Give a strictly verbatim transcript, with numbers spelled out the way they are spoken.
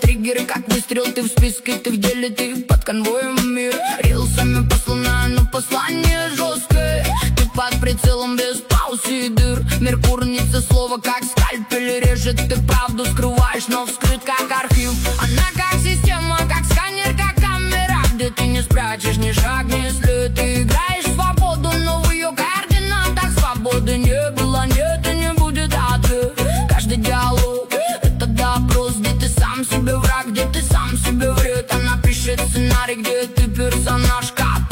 триггеры, как выстрел. Ты в списке, ты в деле, ты под конвоем мир. Рилсами посланное, но послание жесткое. Ты под прицелом без пауз и дыр. Меркурница слово как скальпель режет. Ты правду скрываешь, но вскрыт как архив. Она как система, как сканер, как камера, где ты не спрячешь ни шаг, ни след. Ты играешь в свободу, но в ее координатах свободы не было, нет и не будет ответ. Каждый диалог — это допрос, где ты сам себе враг, где ты сам себе вред. Она пишет сценарий, где ты персонаж, как